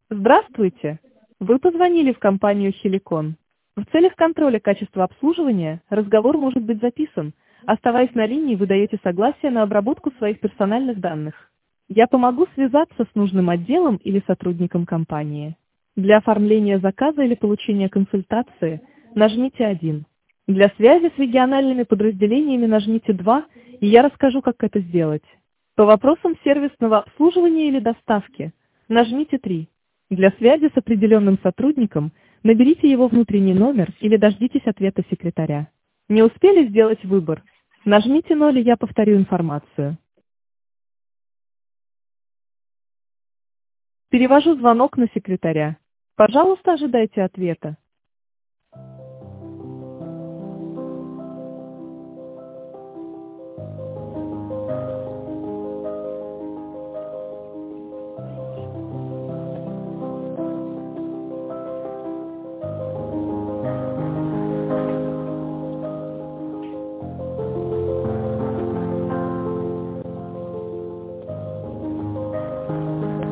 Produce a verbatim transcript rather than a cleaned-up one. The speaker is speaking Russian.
Здравствуйте! Вы позвонили в компанию «Хеликон». В целях контроля качества обслуживания разговор может быть записан. Оставаясь на линии, вы даете согласие на обработку своих персональных данных. Я помогу связаться с нужным отделом или сотрудником компании. Для оформления заказа или получения консультации нажмите один. Для связи с региональными подразделениями нажмите два, и я расскажу, как это сделать. По вопросам сервисного обслуживания или доставки нажмите три. Для связи с определенным сотрудником наберите его внутренний номер или дождитесь ответа секретаря. Не успели сделать выбор? Нажмите ноль, и я повторю информацию. Перевожу звонок на секретаря. Пожалуйста, ожидайте ответа.